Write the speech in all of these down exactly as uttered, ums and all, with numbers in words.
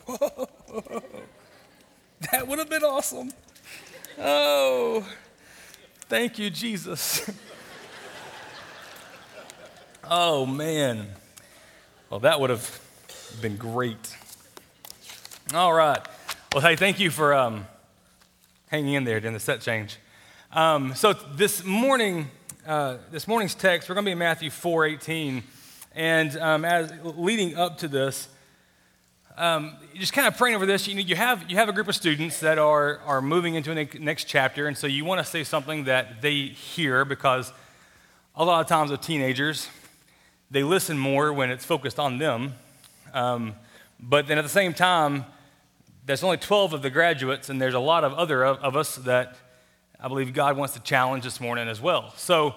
Whoa. That would have been awesome. Oh, thank you, Jesus. Oh, man. Well, that would have been great. All right. Well, hey, thank you for um, hanging in there during the set change. Um, so this morning, uh, this morning's text, we're going to be in Matthew four eighteen, and um, as leading up to this, um, just kind of praying over this. You know, you have you have a group of students that are are moving into the next chapter, and so you want to say something that they hear, because a lot of times with teenagers, they listen more when it's focused on them, um, but then at the same time, there's only twelve of the graduates, and there's a lot of other of, of us that I believe God wants to challenge this morning as well. So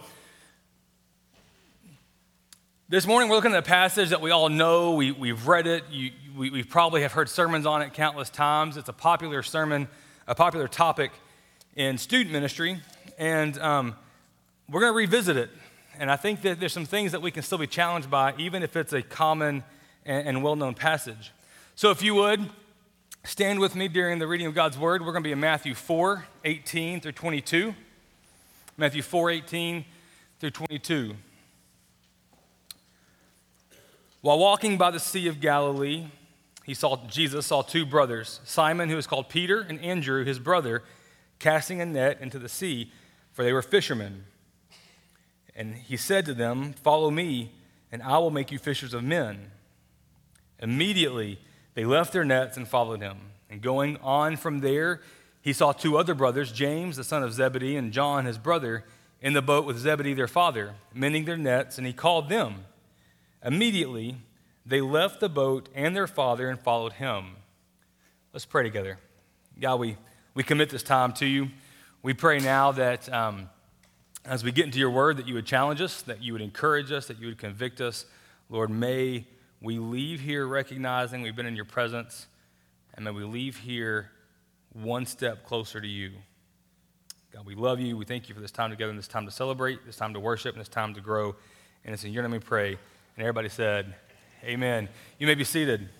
this morning we're looking at a passage that we all know. We, we've read it. You, we, we probably have heard sermons on it countless times. It's a popular sermon, a popular topic in student ministry, and um, we're going to revisit it. And I think that there's some things that we can still be challenged by, even if it's a common and, and well-known passage. So if you would, stand with me during the reading of God's Word. We're going to be in Matthew four eighteen through twenty-two. Matthew four eighteen through twenty-two. While walking by the Sea of Galilee, he saw Jesus saw two brothers, Simon, who is called Peter, and Andrew, his brother, casting a net into the sea, for they were fishermen. And he said to them, "Follow me, and I will make you fishers of men." Immediately they left their nets and followed him. And going on from there, he saw two other brothers, James, the son of Zebedee, and John, his brother, in the boat with Zebedee, their father, mending their nets, and he called them. Immediately, they left the boat and their father and followed him. Let's pray together. God, we, we commit this time to you. We pray now that um, as we get into your word, that you would challenge us, that you would encourage us, that you would convict us. Lord, may we leave here recognizing we've been in your presence, and may we leave here one step closer to you. God, we love you. We thank you for this time together, and this time to celebrate, this time to worship, and this time to grow. And it's in your name we pray. And everybody said, amen. You may be seated.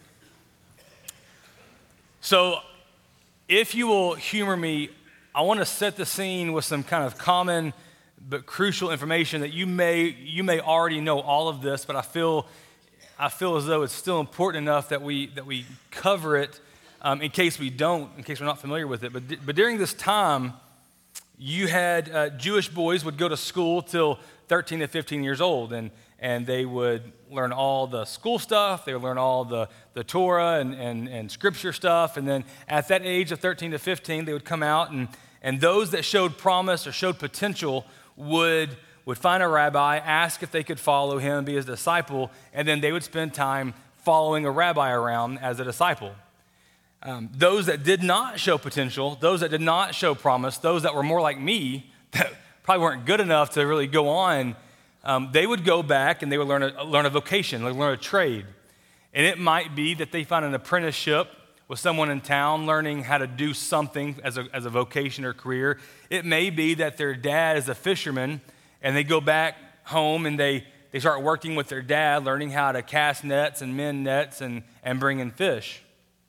So if you will humor me, I want to set the scene with some kind of common but crucial information that you may you may already know all of this, but I feel I feel as though it's still important enough that we that we cover it um, in case we don't, in case we're not familiar with it. But but during this time, you had uh, Jewish boys would go to school till thirteen to fifteen years old, and and they would learn all the school stuff. They would learn all the the Torah and and, and scripture stuff, and then at that age of thirteen to fifteen, they would come out, and and those that showed promise or showed potential would. would find a rabbi, ask if they could follow him, be his disciple, and then they would spend time following a rabbi around as a disciple. Um, those that did not show potential, those that did not show promise, those that were more like me, that probably weren't good enough to really go on, um, they would go back and they would learn a, learn a vocation, they would learn a trade. And it might be that they find an apprenticeship with someone in town learning how to do something as a, as a vocation or career. It may be that their dad is a fisherman, and they go back home and they, they start working with their dad, learning how to cast nets and mend nets and, and bring in fish.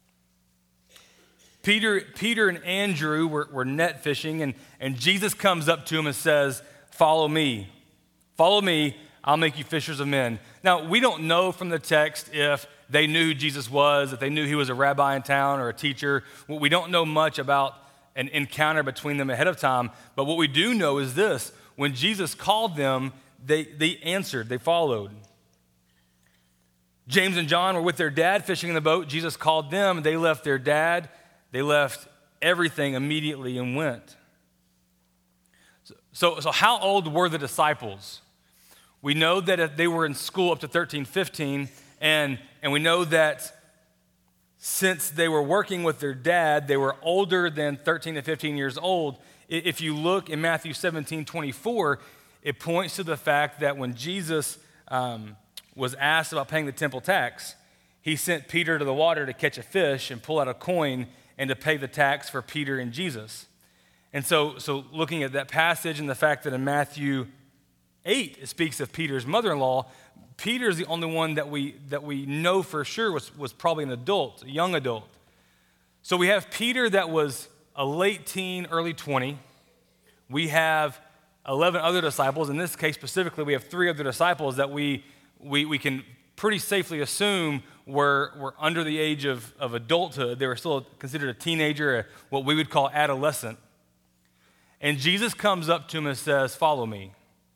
Peter, Peter and Andrew were, were net fishing, and, and Jesus comes up to them and says, "Follow me. Follow me, I'll make you fishers of men." Now, we don't know from the text if they knew who Jesus was, if they knew he was a rabbi in town or a teacher. We don't know much about an encounter between them ahead of time, but what we do know is this. When Jesus called them, they, they answered, they followed. James and John were with their dad fishing in the boat. Jesus called them, they left their dad, they left everything immediately and went. So, so, so how old were the disciples? We know that if they were in school up to thirteen, fifteen, and, and we know that since they were working with their dad, they were older than thirteen to fifteen years old. If you look in Matthew seventeen, twenty-four, it points to the fact that when Jesus um, was asked about paying the temple tax, he sent Peter to the water to catch a fish and pull out a coin and to pay the tax for Peter and Jesus. And so, so looking at that passage and the fact that in Matthew eight, it speaks of Peter's mother-in-law. Peter's the only one that we that we know for sure was, was probably an adult, a young adult. So we have Peter that was a late teen, early twenty. We have eleven other disciples. In this case specifically, we have three other disciples that we we, we can pretty safely assume were, were under the age of, of adulthood. They were still considered a teenager, a, what we would call adolescent. And Jesus comes up to him and says, "Follow me."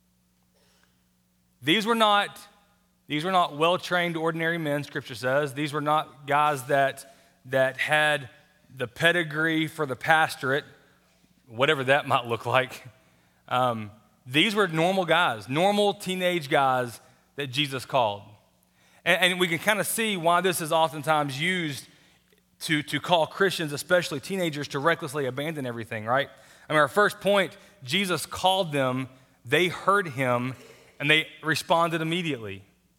These were not, these were not well-trained ordinary men, Scripture says. These were not guys that, that had the pedigree for the pastorate, whatever that might look like. Um, these were normal guys, normal teenage guys that Jesus called. And, and we can kind of see why this is oftentimes used to, to call Christians, especially teenagers, to recklessly abandon everything, right? I mean, our first point, Jesus called them, they heard him, and they responded immediately.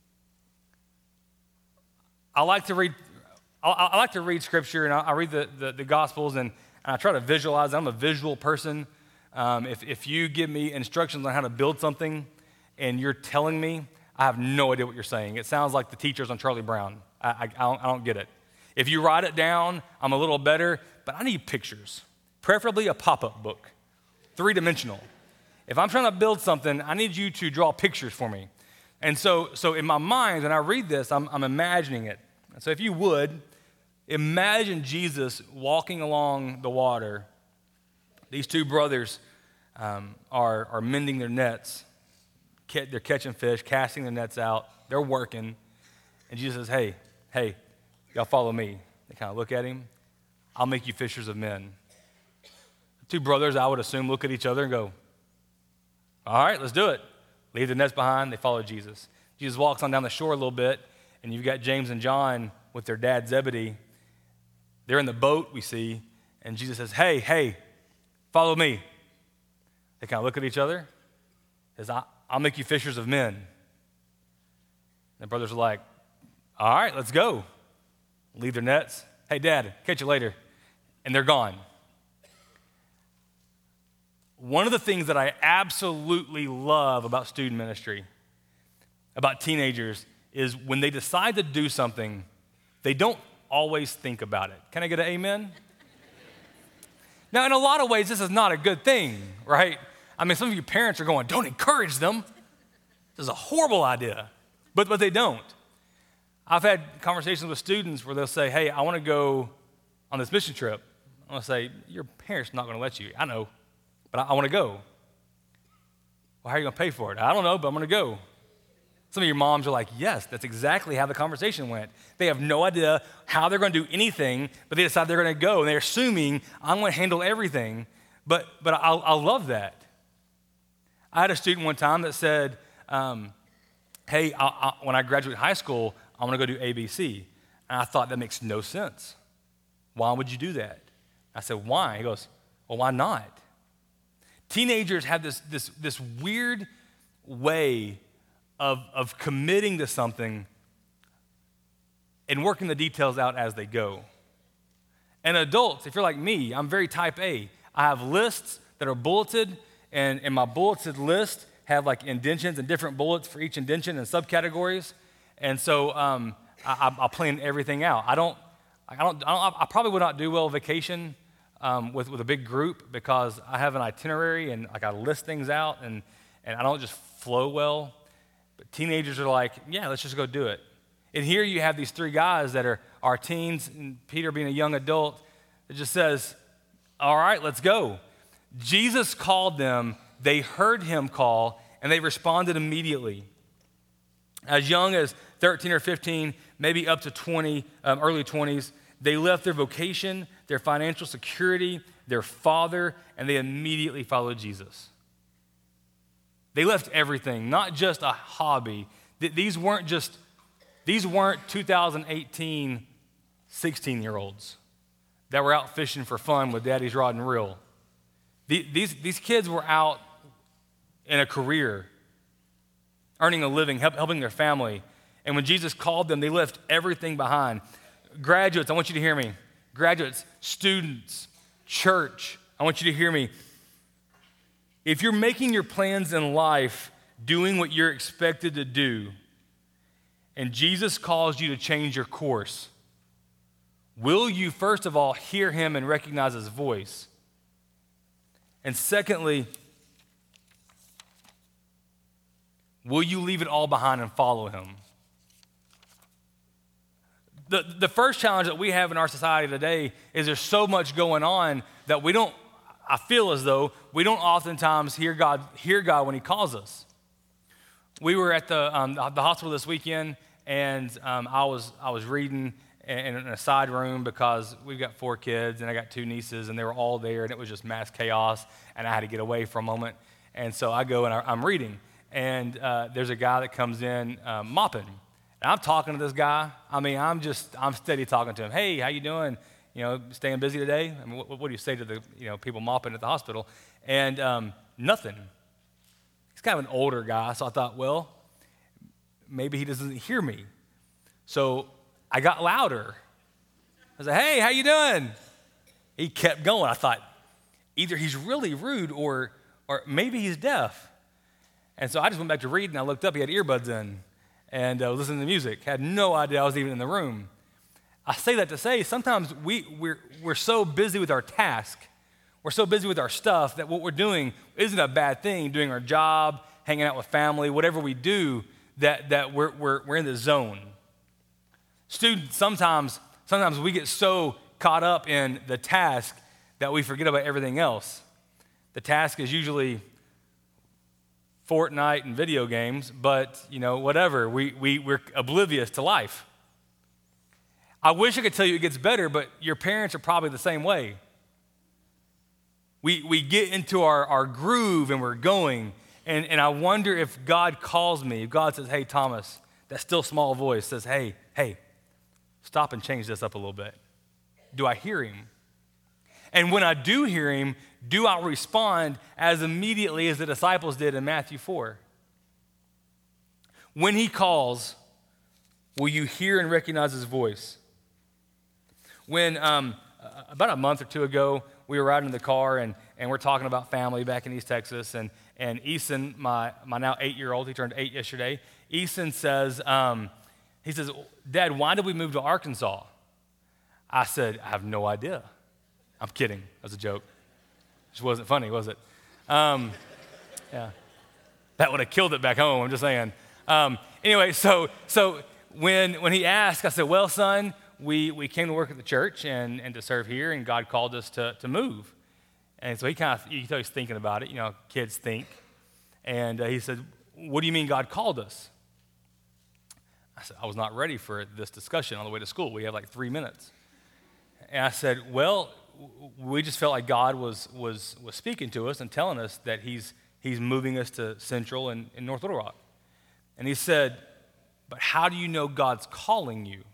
I like to read, I, I like to read Scripture, and I, I read the, the, the Gospels, and, and I try to visualize. I'm a visual person. Um, if, if you give me instructions on how to build something, and you're telling me, I have no idea what you're saying. It sounds like the teachers on Charlie Brown. I, I, I, don't, I don't get it. If you write it down, I'm a little better, but I need pictures, preferably a pop-up book, three-dimensional. If I'm trying to build something, I need you to draw pictures for me. And so, so in my mind, when I read this, I'm, I'm imagining it. And so if you would, imagine Jesus walking along the water. These two brothers um, are, are mending their nets. They're catching fish, casting their nets out. They're working. And Jesus says, hey, hey, y'all follow me. They kind of look at him. I'll make you fishers of men. The two brothers, I would assume, look at each other and go, all right, let's do it. Leave the nets behind. They follow Jesus. Jesus walks on down the shore a little bit, and you've got James and John with their dad Zebedee. They're in the boat, we see, and Jesus says, hey, hey, follow me. They kind of look at each other. He says, I'll make you fishers of men. The brothers are like, all right, let's go. Leave their nets. Hey, Dad, catch you later. And they're gone. One of the things that I absolutely love about student ministry, about teenagers, is when they decide to do something, they don't always think about it. Can I get an amen? Now, in a lot of ways, this is not a good thing, right? I mean, some of you parents are going, don't encourage them. This is a horrible idea. But, but they don't. I've had conversations with students where they'll say, hey, I want to go on this mission trip. I'm going to say, your parents are not going to let you. I know, but I, I want to go. Well, how are you going to pay for it? I don't know, but I'm going to go. Some of your moms are like, yes, that's exactly how the conversation went. They have no idea how they're going to do anything, but they decide they're going to go, and they're assuming I'm going to handle everything. But, but I, I love that. I had a student one time that said, um, hey, I, I, when I graduate high school, I want to go do A B C. And I thought, that makes no sense. Why would you do that? I said, why? He goes, well, why not? Teenagers have this, this, this weird way of, of committing to something and working the details out as they go. And adults, if you're like me, I'm very type A. I have lists that are bulleted, and, and my bulleted list have like indentions and different bullets for each indention and subcategories. And so um, I, I plan everything out. I don't, I don't, I don't, I probably would not do well vacation um, with, with a big group because I have an itinerary and like I list things out and, and I don't just flow well. But teenagers are like, yeah, let's just go do it. And here you have these three guys that are, are teens, and Peter being a young adult, that just says, all right, let's go. Jesus called them, they heard him call, and they responded immediately. As young as thirteen or fifteen, maybe up to twenty, um, early twenties, they left their vocation, their financial security, their father, and they immediately followed Jesus. They left everything, not just a hobby. These weren't just, these weren't two thousand eighteen sixteen-year-olds that were out fishing for fun with daddy's rod and reel. These, these kids were out in a career, earning a living, help, helping their family. And when Jesus called them, they left everything behind. Graduates, I want you to hear me. Graduates, students, church, I want you to hear me. If you're making your plans in life doing what you're expected to do, and Jesus calls you to change your course, will you, first of all, hear him and recognize his voice? And secondly, will you leave it all behind and follow him? The, the first challenge that we have in our society today is there's so much going on that we don't, I feel as though we don't oftentimes hear God, hear God when he calls us. We were at the, um, the hospital this weekend, and um, I was I was reading in, in a side room because we've got four kids, and I got two nieces, and they were all there, and it was just mass chaos, and I had to get away for a moment. And so I go and I, I'm reading, and uh, there's a guy that comes in uh, mopping. And I'm talking to this guy. I mean, I'm just, I'm steady talking to him. Hey, how you doing? You know, staying busy today? I mean, what, what do you say to the, you know, people mopping at the hospital? And um, nothing. He's kind of an older guy, so I thought, well, maybe he doesn't hear me. So I got louder. I said, hey, how you doing? He kept going. I thought, either he's really rude or, or maybe he's deaf. And so I just went back to read, and I looked up. He had earbuds in and uh, listening to music. Had no idea I was even in the room. I say that to say sometimes we, we're, we're so busy with our task, we're so busy with our stuff that what we're doing isn't a bad thing, doing our job, hanging out with family, whatever we do, that, that we're, we're, we're in the zone. Students, sometimes, sometimes we get so caught up in the task that we forget about everything else. The task is usually Fortnite and video games, but, you know, whatever. We, we, we're oblivious to life. I wish I could tell you it gets better, but your parents are probably the same way. We, we get into our, our groove and we're going, and, and I wonder if God calls me, if God says, hey, Thomas, that still small voice says, hey, hey, stop and change this up a little bit. Do I hear him? And when I do hear him, do I respond as immediately as the disciples did in Matthew four? When he calls, will you hear and recognize his voice? When um, about a month or two ago, we were riding in the car, and, and we're talking about family back in East Texas, and, and Eason, my, my now eight-year-old, he turned eight yesterday, Eason says, um, he says, Dad, why did we move to Arkansas? I said, I have no idea. I'm kidding. That was a joke. It just wasn't funny, was it? Um, yeah. That would have killed it back home, I'm just saying. Um, anyway, so so when when he asked, I said, well, son, we, we came to work at the church and, and to serve here, and God called us to, to move. And so he kind of, you can tell he's thinking about it. You know, kids think. And uh, he said, what do you mean God called us? I said, I was not ready for this discussion on the way to school. We have like three minutes. And I said, well, we just felt like God was was was speaking to us and telling us that he's he's moving us to Central and, and North Little Rock. And he said, but how do you know God's calling you?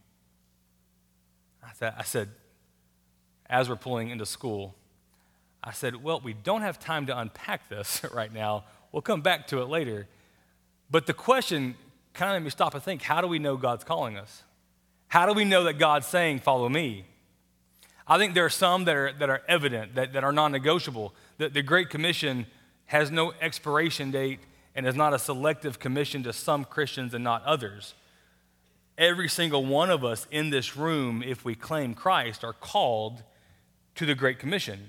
I said, I said, as we're pulling into school, I said, well, we don't have time to unpack this right now. We'll come back to it later. But the question kind of made me stop and think, how do we know God's calling us? How do we know that God's saying, follow me? I think there are some that are that are evident, that, that are non-negotiable. The, the Great Commission has no expiration date and is not a selective commission to some Christians and not others. Every single one of us in this room, if we claim Christ, are called to the Great Commission.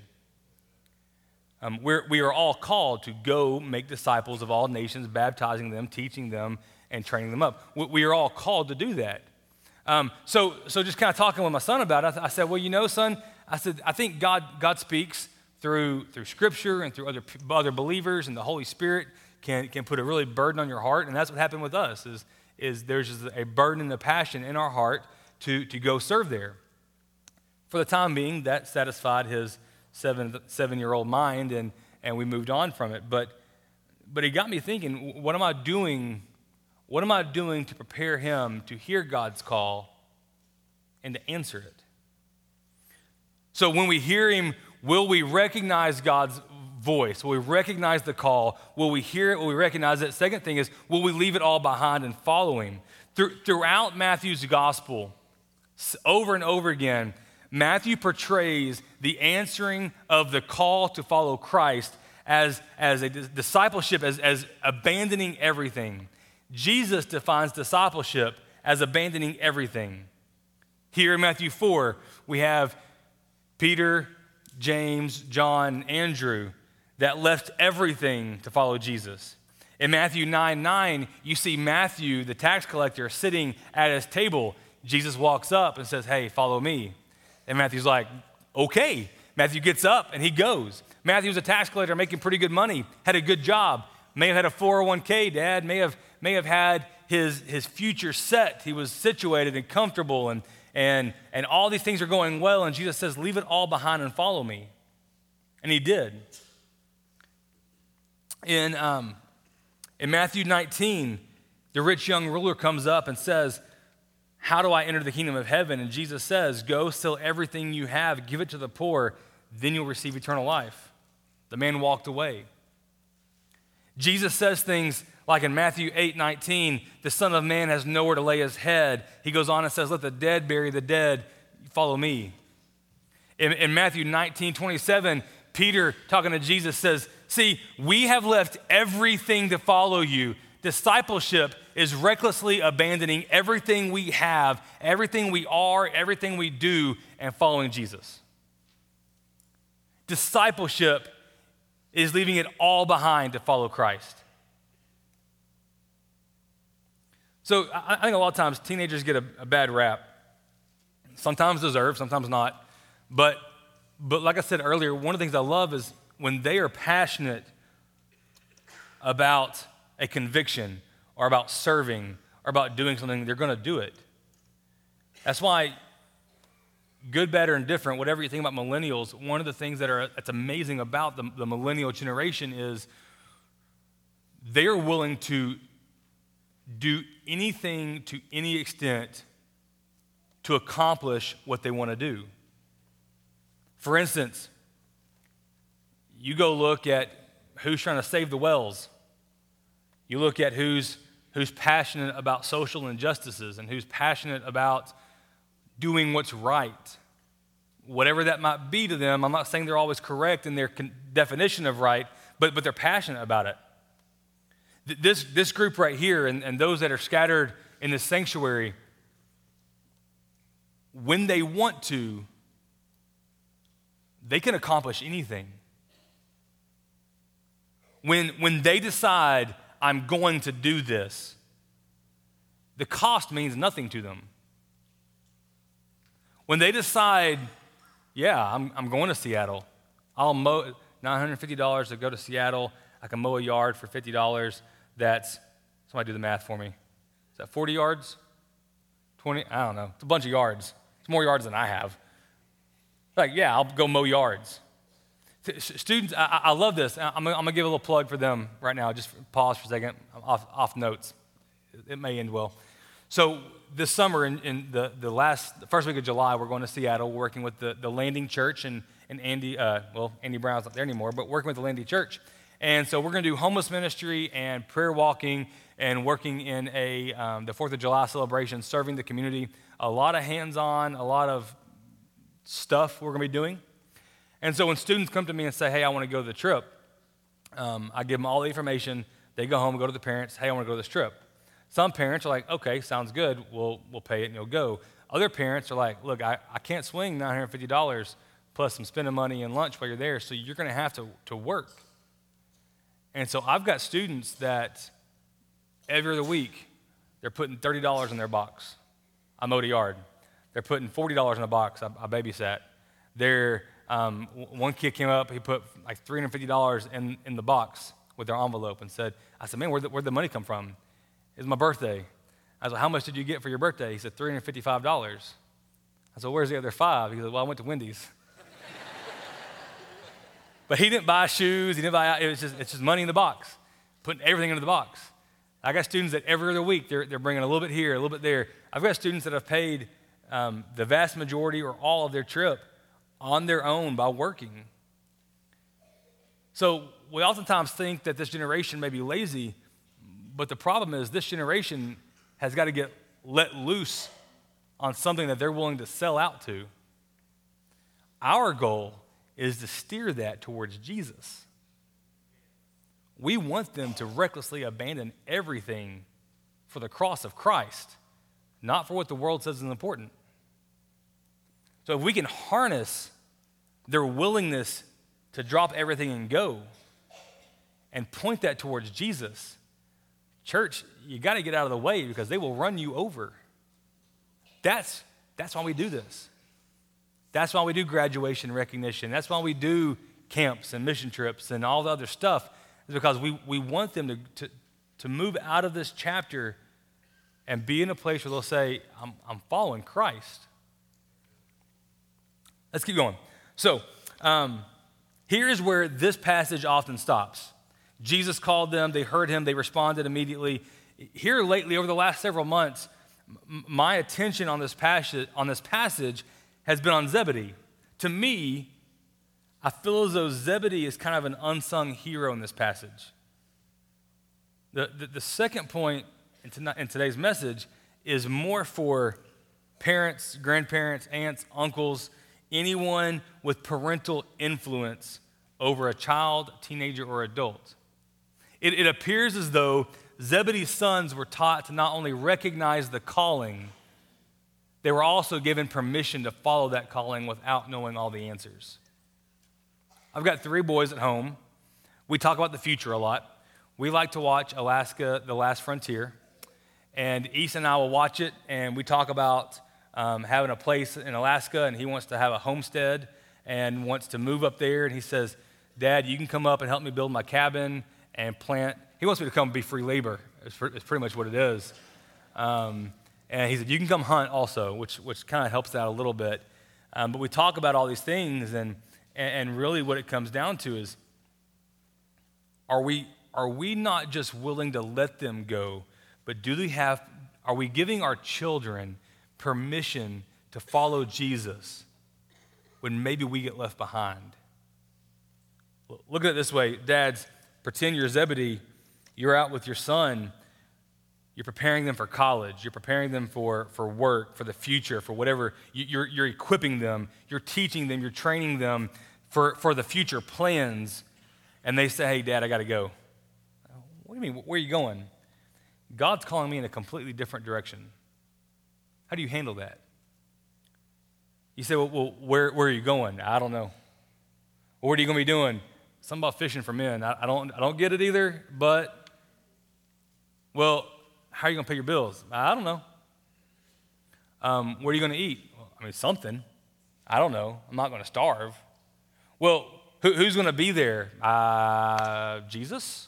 Um, we're, we are all called to go make disciples of all nations, baptizing them, teaching them, and training them up. We, we are all called to do that. Um, so, so just kind of talking with my son about it, I, th- I said, well, you know, son, I said, I think God, God speaks through through Scripture and through other other believers, and the Holy Spirit can can put a really burden on your heart, and that's what happened with us. Is is there's just a burden and a passion in our heart to to go serve there. For the time being, that satisfied his seven seven year old mind, and and we moved on from it. But but it got me thinking, what am I doing? What am I doing to prepare him to hear God's call and to answer it? So when we hear him, will we recognize God's voice? Will we recognize the call? Will we hear it? Will we recognize it? Second thing is, will we leave it all behind and follow him? Throughout Matthew's gospel, over and over again, Matthew portrays the answering of the call to follow Christ as, as a discipleship, as, as abandoning everything. Jesus defines discipleship as abandoning everything. Here in Matthew four, we have Peter, James, John, Andrew that left everything to follow Jesus. In Matthew nine nine, you see Matthew, the tax collector, sitting at his table. Jesus walks up and says, hey, follow me. And Matthew's like, okay. Matthew gets up and he goes. Matthew's a tax collector making pretty good money, had a good job, may have had a four oh one k, Dad, may have, may have had his, his future set. He was situated and comfortable, and, and, and all these things are going well, and Jesus says, leave it all behind and follow me. And he did. In, um, in Matthew nineteen, the rich young ruler comes up and says, how do I enter the kingdom of heaven? And Jesus says, go sell everything you have, give it to the poor, then you'll receive eternal life. The man walked away. Jesus says things like in Matthew eight nineteen, the Son of Man has nowhere to lay his head. He goes on and says, let the dead bury the dead, follow me. In, in Matthew nineteen twenty-seven, Peter, talking to Jesus, says, see, we have left everything to follow you. Discipleship is recklessly abandoning everything we have, everything we are, everything we do, and following Jesus. Discipleship is leaving it all behind to follow Christ. So I think a lot of times teenagers get a, a bad rap. Sometimes deserved, sometimes not. But, but like I said earlier, one of the things I love is when they are passionate about a conviction or about serving or about doing something, they're going to do it. That's why, good, bad, or indifferent, whatever you think about millennials, one of the things that are that's amazing about the, the millennial generation is they're willing to do anything to any extent to accomplish what they want to do. For instance, you go look at who's trying to save the whales. You look at who's who's passionate about social injustices and who's passionate about doing what's right. Whatever that might be to them, I'm not saying they're always correct in their con- definition of right, but, but they're passionate about it. Th- this, this group right here and, and those that are scattered in this sanctuary, when they want to, they can accomplish anything. When, when they decide, I'm going to do this, the cost means nothing to them. When they decide, yeah, I'm, I'm going to Seattle, I'll mow nine hundred fifty dollars to go to Seattle, I can mow a yard for fifty dollars, that's, somebody do the math for me. Is that forty yards? twenty? I don't know. It's a bunch of yards. It's more yards than I have. Like, yeah, I'll go mow yards. Students, I, I love this. I'm, I'm going to give a little plug for them right now. Just pause for a second. I'm off, off notes. It may end well. So this summer, in, in the, the last, the first week of July, we're going to Seattle, working with the, the Landing Church and, and Andy, uh, well, Andy Brown's not there anymore, but working with the Landing Church. And so we're going to do homeless ministry and prayer walking and working in a um, the fourth of July celebration, serving the community. A lot of hands-on, a lot of stuff we're going to be doing. And so when students come to me and say, hey, I want to go to the trip, um, I give them all the information. They go home and go to the parents, hey, I want to go to this trip. Some parents are like, okay, sounds good. We'll, we'll pay it and you'll go. Other parents are like, look, I, I can't swing nine hundred fifty dollars plus some spending money and lunch while you're there, so you're going to have to to work. And so I've got students that every other week, they're putting thirty dollars in their box. I mowed a yard. They're putting forty dollars in a box. I, I babysat. They're, um, one kid came up, he put like three hundred fifty dollars in, in the box with their envelope and said, I said, man, where'd the, where'd the money come from? It's my birthday. I was like, how much did you get for your birthday? He said, three hundred fifty-five dollars. I said, where's the other five? He said, well, I went to Wendy's. But he didn't buy shoes. He didn't buy, it was just, it's just money in the box, putting everything into the box. I got students that every other week, they're, they're bringing a little bit here, a little bit there. I've got students that have paid um, the vast majority or all of their trip on their own by working. So we oftentimes think that this generation may be lazy, but the problem is this generation has got to get let loose on something that they're willing to sell out to. Our goal is to steer that towards Jesus. we want them to recklessly abandon everything for the cross of Christ, not for what the world says is important. So if we can harness their willingness to drop everything and go and point that towards Jesus, church, you got to get out of the way because they will run you over. That's, that's why we do this. That's why we do graduation recognition. That's why we do camps and mission trips and all the other stuff, is because we, we want them to, to, to move out of this chapter and be in a place where they'll say, I'm, I'm following Christ. Let's keep going. So um, here's where this passage often stops. Jesus called them, they heard him, they responded immediately. Here lately, over the last several months, m- my attention on this passage, on this passage has been on Zebedee. To me, I feel as though Zebedee is kind of an unsung hero in this passage. The, the, the second point in, to, in today's message is more for parents, grandparents, aunts, uncles, anyone with parental influence over a child, teenager, or adult. It, it appears as though Zebedee's sons were taught to not only recognize the calling, they were also given permission to follow that calling without knowing all the answers. I've got three boys at home. We talk about the future a lot. We like to watch Alaska, The Last Frontier. And East and I will watch it, and we talk about um, having a place in Alaska, and he wants to have a homestead and wants to move up there. And he says, Dad, you can come up and help me build my cabin and plant. He wants me to come be free labor. It's, it's pretty much what it is. Um, and he said, you can come hunt also, which, which kind of helps out a little bit. Um, but we talk about all these things, and And really what it comes down to is, are we, are we not just willing to let them go, but do we have, are we giving our children permission to follow Jesus when maybe we get left behind? Look at it this way, dads, pretend you're Zebedee, you're out with your son, you're preparing them for college, you're preparing them for, for work, for the future, for whatever. You're, you're equipping them, you're teaching them, you're training them for, for the future plans. And they say, hey, Dad, I got to go. What do you mean? Where are you going? God's calling me in a completely different direction. How do you handle that? You say, well, well where, where are you going? I don't know. Well, what are you going to be doing? Something about fishing for men. I, I don't I don't get it either, but, well, how are you going to pay your bills? I don't know. Um, what are you going to eat? Well, I mean, something. I don't know. I'm not going to starve. Well, who, who's going to be there? Uh, Jesus?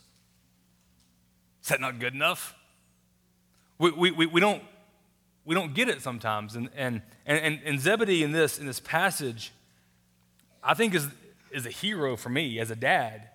Is that not good enough? We, we, we, we, don't, we don't get it sometimes. And, and, and, and Zebedee in this, in this passage, I think is, is a hero for me as a dad.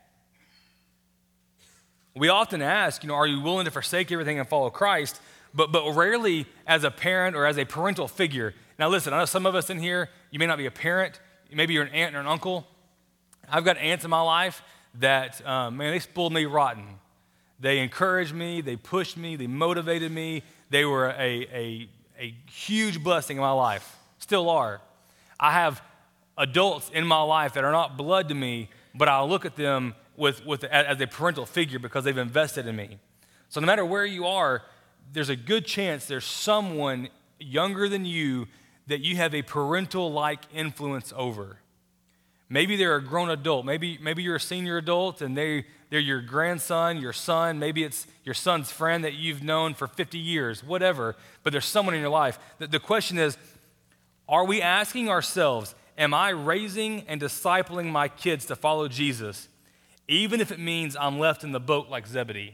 We often ask, you know, are you willing to forsake everything and follow Christ? But but rarely as a parent or as a parental figure. Now listen, I know some of us in here, you may not be a parent. Maybe you're an aunt or an uncle. I've got aunts in my life that, um, man, they spoiled me rotten. They encouraged me, they pushed me, they motivated me. They were a, a, a huge blessing in my life, still are. I have adults in my life that are not blood to me, but I'll look at them with, with as a parental figure because they've invested in me. So no matter where you are, there's a good chance there's someone younger than you that you have a parental-like influence over. Maybe they're a grown adult. Maybe, maybe you're a senior adult and they, they're your grandson, your son. Maybe it's your son's friend that you've known for fifty years, whatever. But there's someone in your life. The, the question is, are we asking ourselves, am I raising and discipling my kids to follow Jesus, even if it means I'm left in the boat like Zebedee?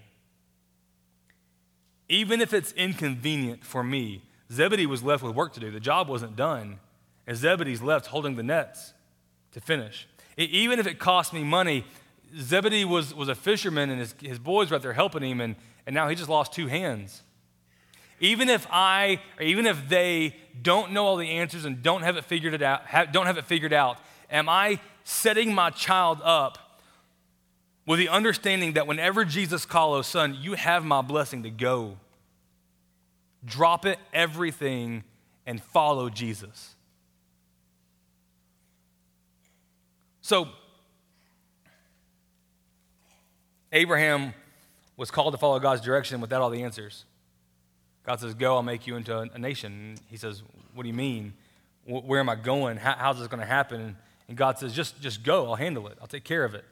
Even if it's inconvenient for me. Zebedee was left with work to do. The job wasn't done. And Zebedee's left holding the nets to finish. Even if it cost me money, Zebedee was, was a fisherman and his, his boys were out there helping him, and, and now he just lost two hands. Even if I, or even if they don't know all the answers and don't have it figured it out, have, don't have it figured out, am I setting my child up with the understanding that whenever Jesus calls, son, you have my blessing to go. Drop it, everything, and follow Jesus. So, Abraham was called to follow God's direction without all the answers. God says, go, I'll make you into a nation. He says, what do you mean? Where am I going? How, how's this going to happen? And God says, just, just go. I'll handle it. I'll take care of it.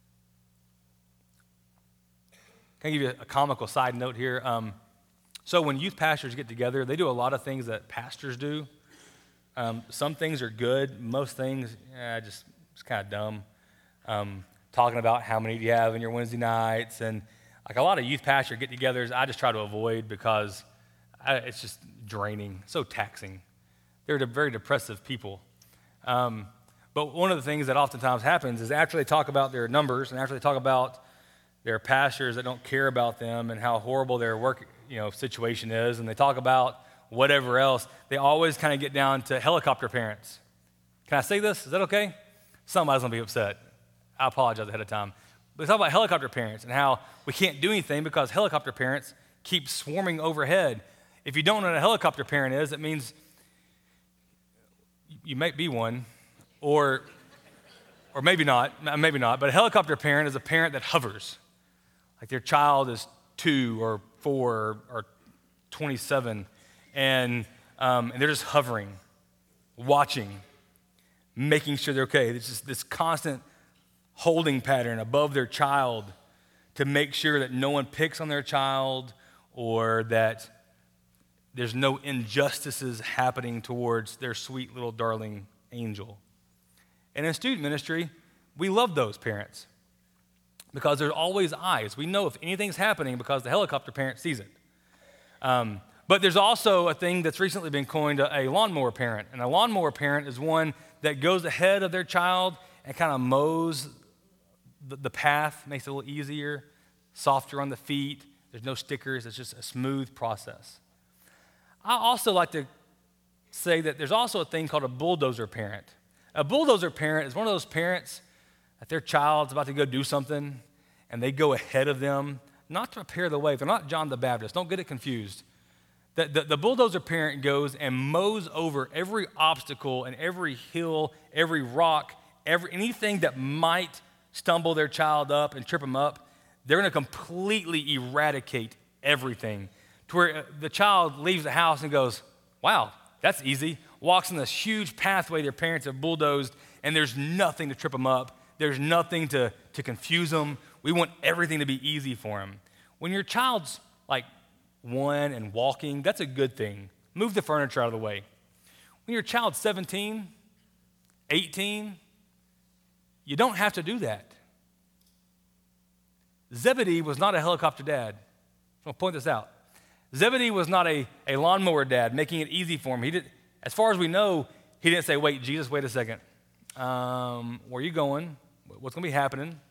Can I give you a comical side note here? Um, so when youth pastors get together, they do a lot of things that pastors do. Um, some things are good. Most things, eh, just it's kind of dumb. Um, talking about how many do you have in your Wednesday nights, and like a lot of youth pastor get-togethers, I just try to avoid because I, it's just draining, so taxing. They're de- very depressive people. Um, but one of the things that oftentimes happens is after they talk about their numbers and after they talk about their pastors that don't care about them and how horrible their work, you know, situation is, and they talk about whatever else, they always kind of get down to helicopter parents. Can I say this? Is that okay? Somebody's going to be upset. I apologize ahead of time. But they talk about helicopter parents and how we can't do anything because helicopter parents keep swarming overhead. If you don't know what a helicopter parent is, it means you might be one, or, or maybe not, maybe not. But a helicopter parent is a parent that hovers. Like their child is two or four or, or twenty-seven, and, um, and they're just hovering, watching, making sure they're okay. It's just this constant holding pattern above their child to make sure that no one picks on their child or that there's no injustices happening towards their sweet little darling angel. And in student ministry, we love those parents because there's always eyes. We know if anything's happening because the helicopter parent sees it. Um, but there's also a thing that's recently been coined a, a lawnmower parent. And a lawnmower parent is one that goes ahead of their child and kind of mows the, the path, makes it a little easier, softer on the feet. There's no stickers. It's just a smooth process. I also like to say that there's also a thing called a bulldozer parent. A bulldozer parent is one of those parents that their child's about to go do something, and they go ahead of them, not to prepare the way. They're not John the Baptist. Don't get it confused. The, the, the bulldozer parent goes and mows over every obstacle and every hill, every rock, every anything that might stumble their child up and trip them up. They're going to completely eradicate everything to where the child leaves the house and goes, wow, that's easy. Walks in this huge pathway their parents have bulldozed, and there's nothing to trip them up. There's nothing to, to confuse them. We want everything to be easy for them. When your child's like one and walking, that's a good thing. Move the furniture out of the way. When your child's seventeen, eighteen, you don't have to do that. Zebedee was not a helicopter dad. I'm going to point this out. Zebedee was not a, a lawnmower dad making it easy for him. He did, as far as we know, he didn't say, wait, Jesus, wait a second. Um, where are you going? What's going to be happening?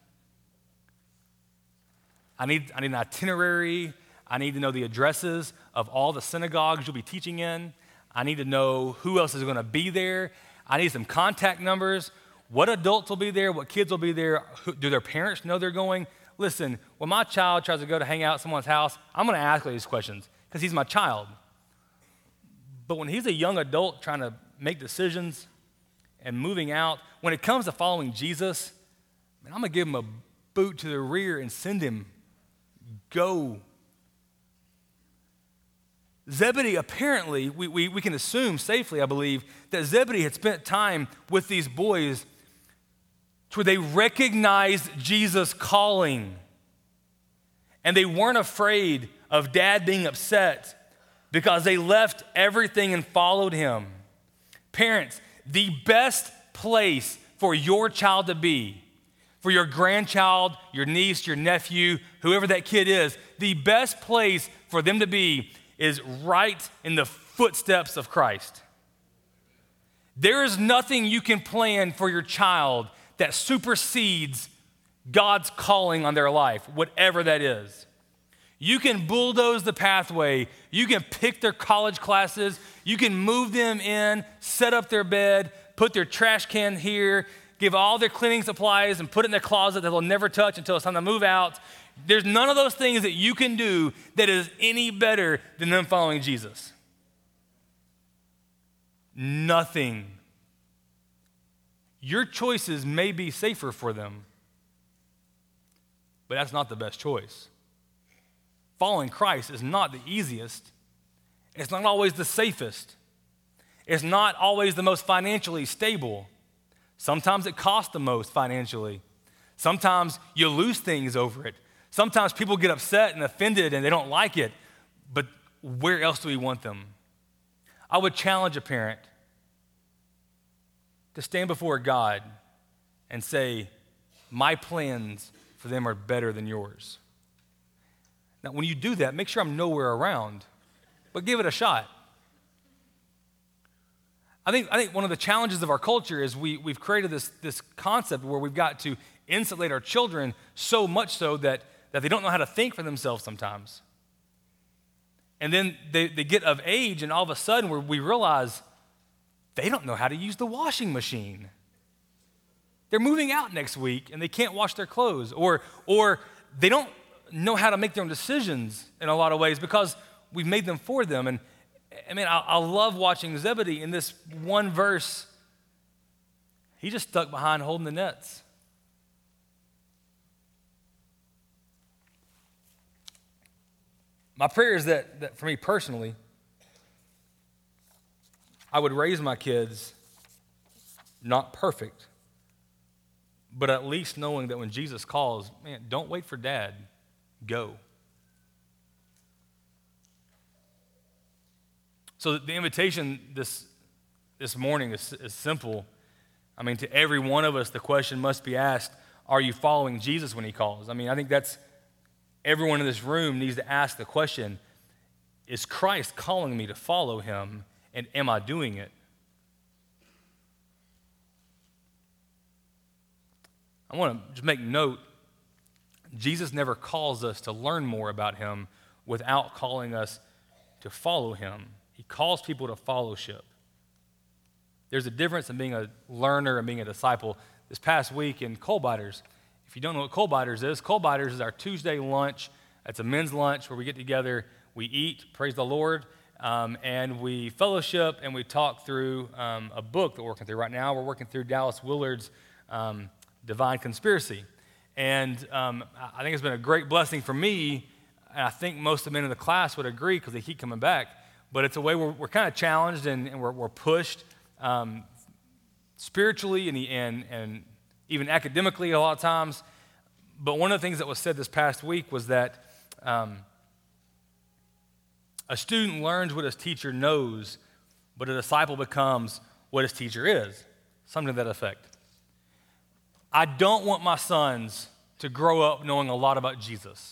I need, I need an itinerary. I need to know the addresses of all the synagogues you'll be teaching in. I need to know who else is going to be there. I need some contact numbers. What adults will be there? What kids will be there? Who, do their parents know they're going? Listen, when my child tries to go to hang out at someone's house, I'm going to ask these questions because he's my child. But when he's a young adult trying to make decisions and moving out, when it comes to following Jesus, man, I'm going to give him a boot to the rear and send him. Go. Zebedee, apparently, we, we, we can assume safely, I believe, that Zebedee had spent time with these boys to where they recognized Jesus' calling. And they weren't afraid of dad being upset because they left everything and followed him. Parents, the best place for your child to be, for your grandchild, your niece, your nephew, whoever that kid is, the best place for them to be is right in the footsteps of Christ. There is nothing you can plan for your child that supersedes God's calling on their life, whatever that is. You can bulldoze the pathway. You can pick their college classes. You can move them in, set up their bed, put their trash can here, give all their cleaning supplies and put it in their closet that they'll never touch until it's time to move out. There's none of those things that you can do that is any better than them following Jesus. Nothing. Your choices may be safer for them. but that's not the best choice. Following Christ is not the easiest. It's not always the safest. It's not always the most financially stable. Sometimes it costs the most financially. Sometimes you lose things over it. Sometimes people get upset and offended and they don't like it, but where else do we want them? I would challenge a parent to stand before God and say, my plans for them are better than yours. Now, when you do that, make sure I'm nowhere around, but give it a shot. I think, I think one of the challenges of our culture is we, we've created this, this concept where we've got to insulate our children so much so that, that they don't know how to think for themselves sometimes. And then they, they get of age, and all of a sudden we we realize they don't know how to use the washing machine. They're moving out next week, and they can't wash their clothes. Or, or they don't know how to make their own decisions in a lot of ways because we've made them for them. And I mean, I, I love watching Zebedee in this one verse. He just stuck behind holding the nets. My prayer is that, that for me personally, I would raise my kids not perfect, but at least knowing that when Jesus calls, man, don't wait for dad, go. So the invitation this, this morning is, is simple. I mean, to every one of us, the question must be asked, are you following Jesus when he calls? I mean, I think that's, everyone in this room needs to ask the question, is Christ calling me to follow him, and am I doing it? I want to just make note, Jesus never calls us to learn more about him without calling us to follow him. He calls people to fellowship. There's a difference in being a learner and being a disciple. This past week in Coal Biters, if you don't know what Coal Biters is, Coal Biters is our Tuesday lunch. It's a men's lunch where we get together, we eat, praise the Lord, um, and we fellowship and we talk through um, a book that we're working through. Right now we're working through Dallas Willard's um, Divine Conspiracy. And um, I think it's been a great blessing for me, and I think most of the men in the class would agree because they keep coming back. But it's a way where we're kind of challenged and, and we're, we're pushed um, spiritually and, and, and even academically a lot of times. But one of the things that was said this past week was that um, a student learns what his teacher knows, but a disciple becomes what his teacher is. Something to that effect. I don't want my sons to grow up knowing a lot about Jesus.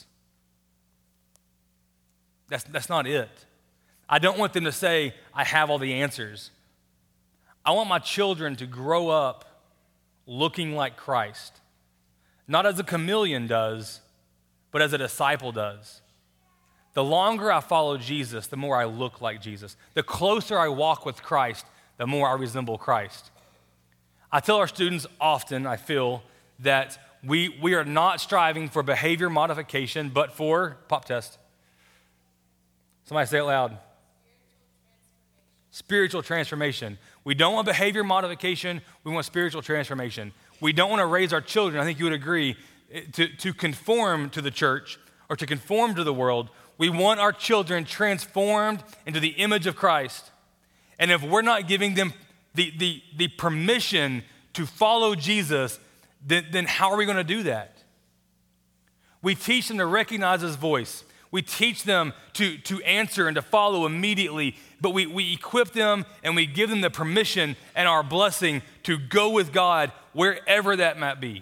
That's, that's not it. I don't want them to say, I have all the answers. I want my children to grow up looking like Christ. Not as a chameleon does, but as a disciple does. The longer I follow Jesus, the more I look like Jesus. The closer I walk with Christ, the more I resemble Christ. I tell our students often, I feel, that we, we are not striving for behavior modification, but for, pop test. Somebody say it loud. Spiritual transformation. We don't want behavior modification, we want spiritual transformation. We don't want to raise our children, I think you would agree, to, to conform to the church or to conform to the world. We want our children transformed into the image of Christ. And if we're not giving them the, the, the permission to follow Jesus, then, then how are we going to do that? We teach them to recognize his voice. We teach them to, to answer and to follow immediately, but we, we equip them and we give them the permission and our blessing to go with God wherever that might be.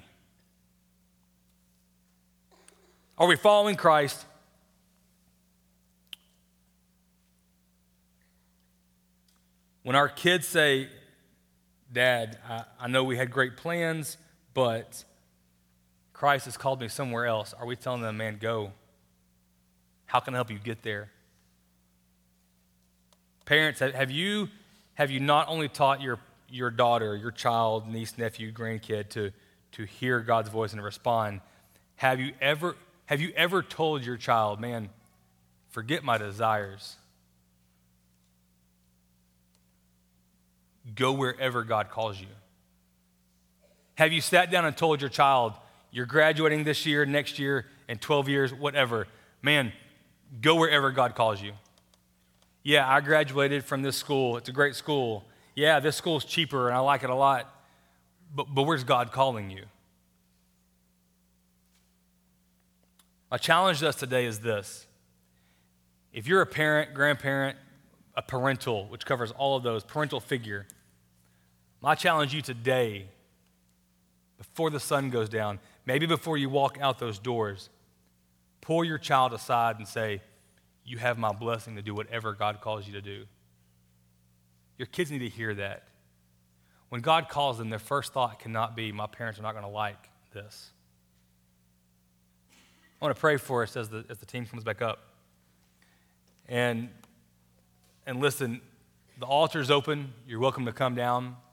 Are we following Christ? When our kids say, Dad, I, I know we had great plans, but Christ has called me somewhere else, are we telling them, man, go? How can I help you get there? Parents, have you, have you not only taught your, your daughter, your child, niece, nephew, grandkid to, to hear God's voice and to respond, have you ever, have you ever told your child, man, forget my desires. Go wherever God calls you. Have you sat down and told your child, you're graduating this year, next year, in twelve years, whatever. Man, go wherever God calls you. Yeah, I graduated from this school. It's a great school. Yeah, this school's cheaper and I like it a lot. But, but where's God calling you? My challenge to us today is this. If you're a parent, grandparent, a parental, which covers all of those, parental figure, my challenge to you today, before the sun goes down, maybe before you walk out those doors, pull your child aside and say, you have my blessing to do whatever God calls you to do. Your kids need to hear that. When God calls them, their first thought cannot be, my parents are not going to like this. I want to pray for us as the, as the team comes back up. And, and listen, the altar is open. You're welcome to come down.